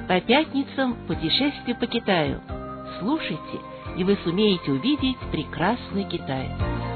По пятницам путешествие по Китаю. Слушайте, и вы сумеете увидеть прекрасный Китай.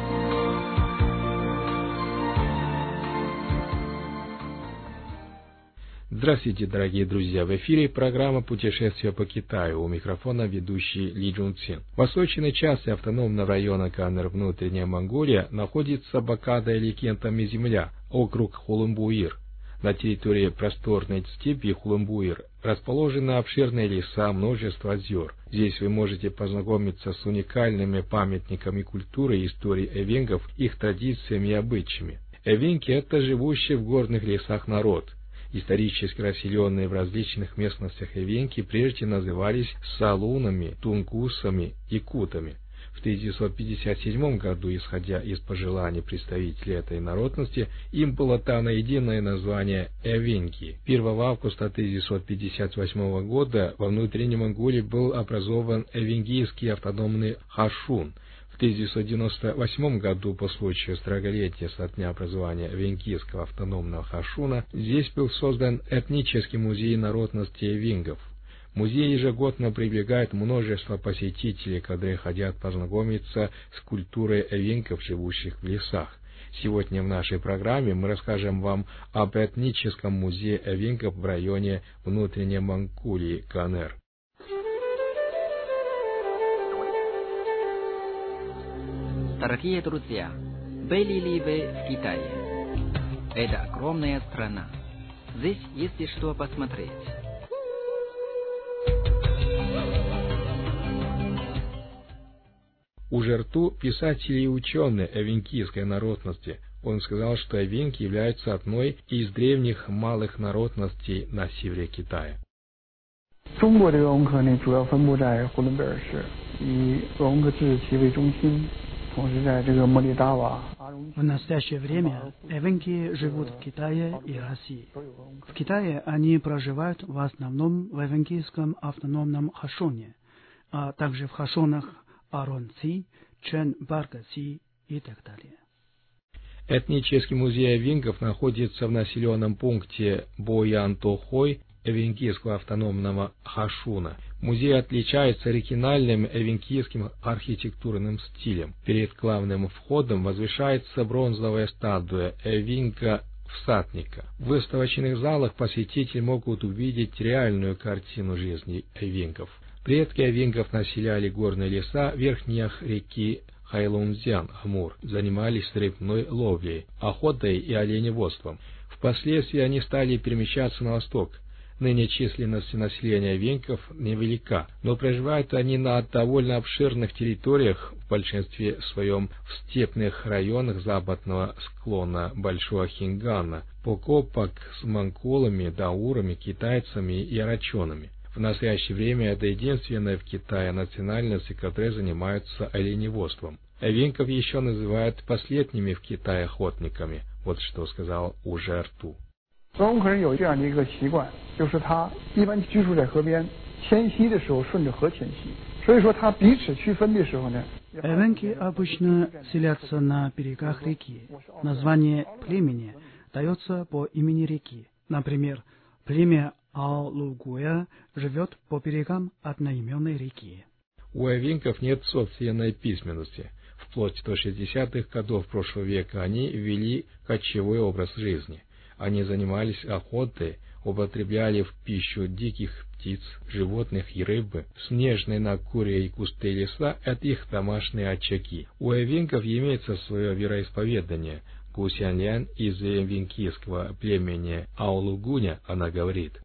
Здравствуйте, дорогие друзья! В эфире программа «Путешествие по Китаю». У микрофона ведущий Ли Джунцин. В восточной части автономного района Канэр, внутренняя Монголия, находится богатая легендами земля, округ Хулунбуир. На территории просторной степи Хулунбуир расположены обширные леса, множество озер. Здесь вы можете познакомиться с уникальными памятниками культуры и истории эвенгов, их традициями и обычаями. Эвенги – это живущий в горных лесах народ. Исторически расселенные в различных местностях эвенги прежде назывались салунами, тунгусами и кутами. В 1957 году, исходя из пожеланий представителей этой народности, им было дано единое название эвенги. 1 августа 1958 года во внутренней Монголии был образован эвенгийский автономный Хашун. В 1998 году, по случаю 40-летия со дня образования Эвенгийского автономного Хашуна, здесь был создан этнический музей народности эвенгов. Музей ежегодно привлекает множество посетителей, которые хотят познакомиться с культурой эвенгов, живущих в лесах. Сегодня в нашей программе мы расскажем вам об этническом музее эвенгов в районе внутренней Монголии Канэр. Дорогие друзья, были ли вы в Китае? Это огромная страна. Здесь есть что посмотреть. Ужерту – писатель и ученый эвенгийской народности. Он сказал, что эвенги являются одной из древних малых народностей на севере Китая. В настоящее время эвенги живут в Китае и России. В Китае они проживают в основном в эвенгийском автономном Хашуне, а также в Хашунах Аронци, Чен-Баргаси и так далее. Этнический музей эвенгов находится в населенном пункте Боян-Тохой эвенгийского автономного Хашуна. Музей отличается оригинальным эвенгийским архитектурным стилем. Перед главным входом возвышается бронзовая статуя эвенга-всадника. В выставочных залах посетители могут увидеть реальную картину жизни эвенгов. Предки эвенгов населяли горные леса верхних реки Хайлунцзян, Амур, занимались рыбной ловлей, охотой и оленеводством. Впоследствии они стали перемещаться на восток. Ныне численность населения эвенгов невелика, но проживают они на довольно обширных территориях, в большинстве своем в степных районах западного склона Большого Хингана, покопок с монголами, даурами, китайцами и арачонами. В настоящее время это единственная в Китае национальность, которая занимается оленеводством. Эвенгов еще называют последними в Китае охотниками. Вот что сказал Ужерту. Эвенги обычно селятся на берегах реки. Название племени дается по имени реки. Например, племя Аолугуя живет по берегам одноименной реки. У эвенгов нет собственной письменности. Вплоть до 60-х годов прошлого века они вели кочевой образ жизни. Они занимались охотой, употребляли в пищу диких птиц, животных и рыбы. Снежные на куре и кусты леса – это их домашние очаги. У эвенгов имеется свое вероисповедание. Гусянлян из эвенгийского племени Аолугуня, она говорит.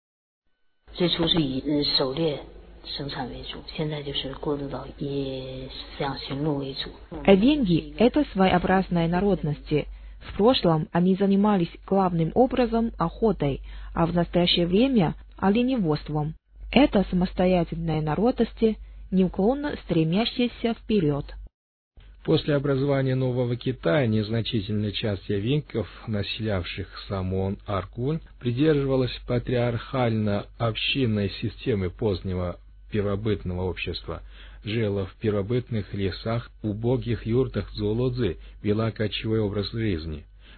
Эвенги – это своеобразная народность. В прошлом они занимались главным образом охотой, а в настоящее время – оленеводством. Это самостоятельная народность, неуклонно стремящаяся вперед. После образования Нового Китая незначительная часть эвенгов, населявших Самоон-Аргун, придерживалась патриархально-общинной системы позднего первобытного общества, жила в первобытных лесах, убогих юртах Цзолодзи, вела кочевой образ жизни.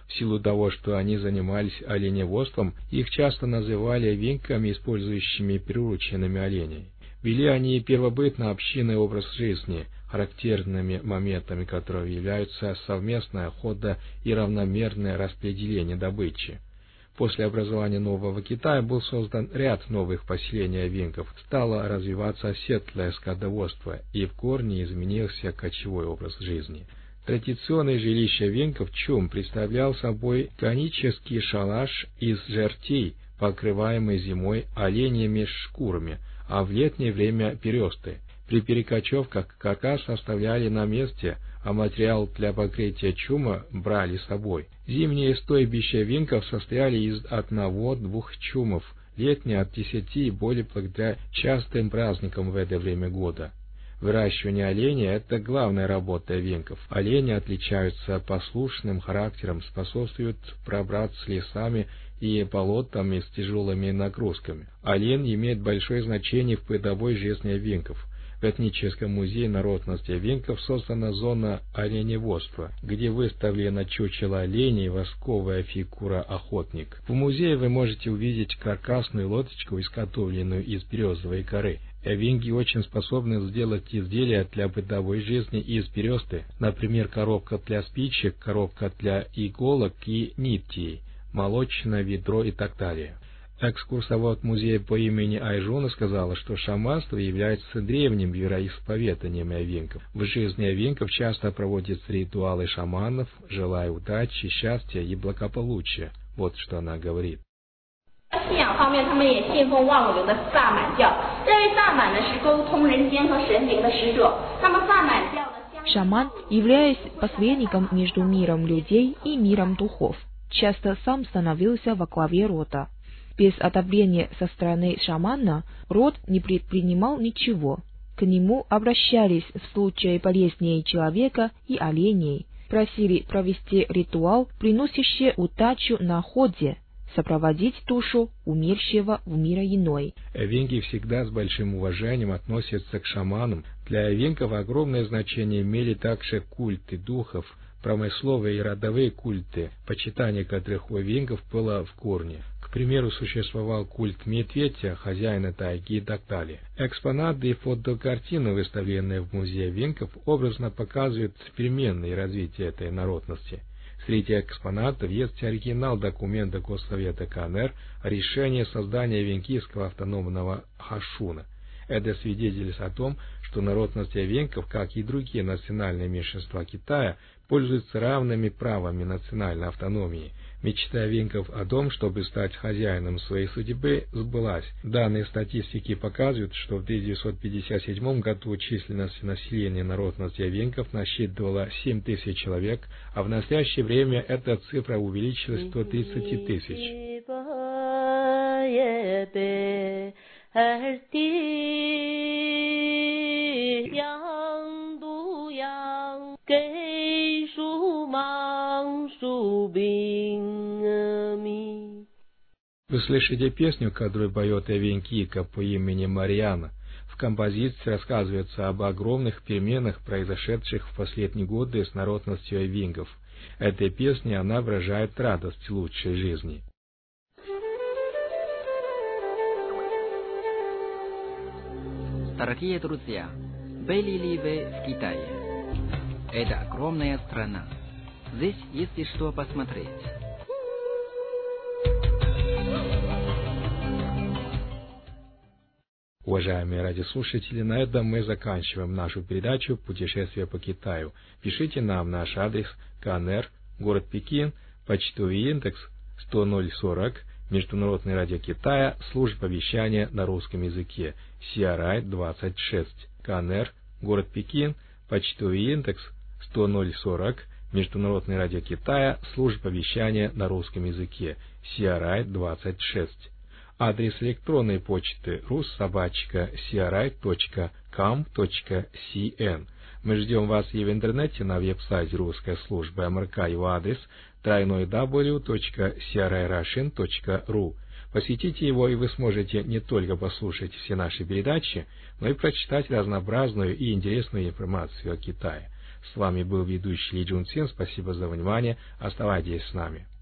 В силу того, что они занимались оленеводством, их часто называли венками, использующими прирученными оленей. Вели они первобытно общинный образ жизни, характерными моментами которого являются совместная охота и равномерное распределение добычи. После образования Нового Китая был создан ряд новых поселений овинков, стало развиваться светлое скотоводство, и в корне изменился кочевой образ жизни. Традиционное жилище овинков чум представлял собой конический шалаш из жертей, покрываемый зимой оленьими шкурами, а в летнее время бересты. При перекочевках каркас оставляли на месте, а материал для покрытия чума брали с собой. Зимние стойбища овинков состояли из 1-2 чумов, летние от 10 и более благодаря частым праздникам в это время года. Выращивание оленей – это главная работа овинков. Олени отличаются послушным характером, способствуют пробраться лесами и болотами с тяжелыми нагрузками. Олень имеет большое значение в бытовой жизни овинков. В Этническом музее народности овинков создана зона оленеводства, где выставлена чучело оленей и восковая фигура охотник. В музее вы можете увидеть каркасную лодочку, изготовленную из березовой коры. Овинки очень способны сделать изделия для бытовой жизни из бересты, например, коробка для спичек, коробка для иголок и нитей, молочное ведро и так далее. Экскурсовод музея по имени Айжуна сказала, что шаманство является древним вероисповеданием овинков. В жизни овинков часто проводятся ритуалы шаманов, желая удачи, счастья и благополучия. Вот что она говорит. Шаман, являясь посредником между миром людей и миром духов, часто сам становился во главе рода. Без одобрения со стороны шамана род не предпринимал ничего. К нему обращались в случае болезни человека и оленей, просили провести ритуал, приносящий удачу на охоте, сопроводить душу умершего в мир иной. Овинки всегда с большим уважением относятся к шаманам. Для овинков огромное значение имели также культы духов, промысловые и родовые культы, почитание которых у овинков было в корне. К примеру, существовал культ медведя, хозяина тайги и так далее. Экспонаты и фотокартины, выставленные в музее овинков, образно показывают переменные развития этой народности. Среди экспонатов есть оригинал документа Госсовета КНР о решении создания овинкийского автономного хашуна. Это свидетельствует о том, что народность овинков, как и другие национальные меньшинства Китая, пользуются равными правами национальной автономии. Мечта овинков о том, чтобы стать хозяином своей судьбы, сбылась. Данные статистики показывают, что в 1957 году численность населения народности овинков насчитывала 7 тысяч человек, а в настоящее время эта цифра увеличилась до 30 тысяч. Вы слышите песню, которую поет овинкийка по имени Мариана. В композиции рассказывается об огромных переменах, произошедших в последние годы с народностью овинков. Этой песней она выражает радость лучшей жизни. Дорогие друзья, были ли вы в Китае? Это огромная страна. Здесь есть что посмотреть. Уважаемые радиослушатели, на этом мы заканчиваем нашу передачу «Путешествие по Китаю». Пишите нам наш адрес: КНР, город Пекин, почтовый индекс 10040, Международное радио Китая, служба вещания на русском языке, CRI 26, КНР, город Пекин, почтовый индекс 10040, Международное радио Китая, служба вещания на русском языке, CRI 26. Адрес электронной почты rus@cri.com.cn. Мы ждем вас и в интернете на веб-сайте русской службы МРК. Его адрес www.crirussian.ru. Посетите его, и вы сможете не только послушать все наши передачи, но и прочитать разнообразную и интересную информацию о Китае. С вами был ведущий Ли Джун Цин. Спасибо за внимание. Оставайтесь с нами.